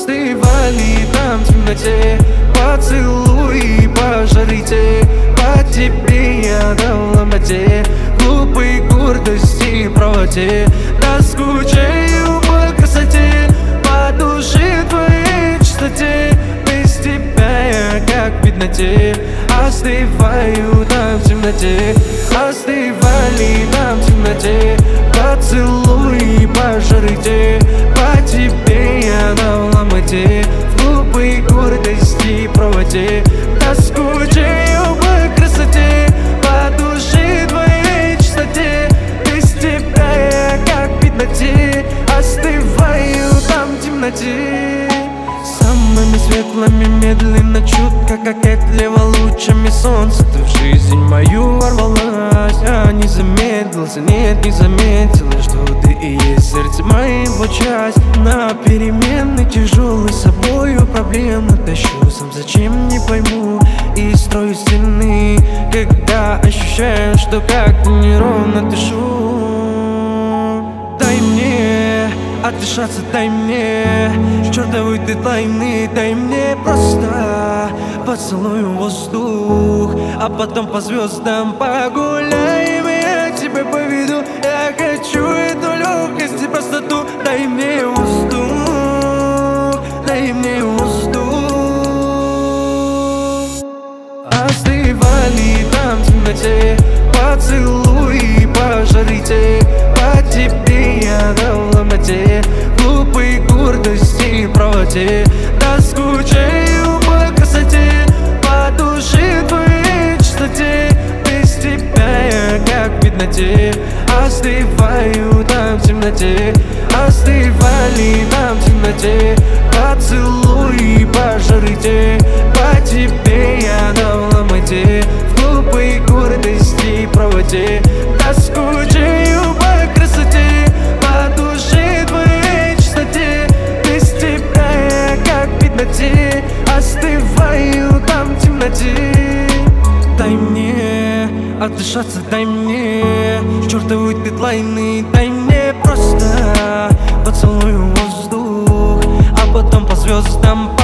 Остывали там в темноте поцелуи по жарите. По тебе я дал ломоте, глупой гордости и правоте. Да скучаю по красоте, по душе твоей чистоте. Без тебя я как в бедноте, остываю там в темноте. Остывали там в темноте поцелуи по жарите. По тебе я дал ломоте, в глупой гордости и правоте. Да скучаю по красоте, по душе твоей чистоте. Без тебя я как в бедноте, остываю там в темноте. Самыми светлыми медленно, чутко кокетливо лучами солнца ты в жизнь мою ворвалась. Я не замедлился, нет, не заметила, что ты и есть сердце моего часть. На перемены тяжелый с собою проблемы тащу, сам зачем не пойму. И строю стены, когда ощущаю, что как-то неровно дышу. Дай мне отдышаться, дай мне чертовы дедлайны, дай мне просто поцелую воздух, а потом по звездам погуляем, я тебя поведу. Я хочу эту легкость и простоту. Дай мне воздух, дай мне воздух. Остывали там в темноте поцелуи по жарите. По тебе я дал ломоте, глупой гордости и правоте. Да скучаю по красоте, по душе твоей чистоте. Без тебя я как в бедноте, остываю там в темноте. Остывали там в темноте поцелуи по жарите. По тебе я дал ломоте, в глупой гордости и правоте. Да скучаю по красоте, по душе твоей чистоте. Без тебя я как в бедноте, остываю там в темноте. Дай мне отдышаться, дай мне чертовы дедлайны, дай мне просто поцелую воздух, а потом по звездам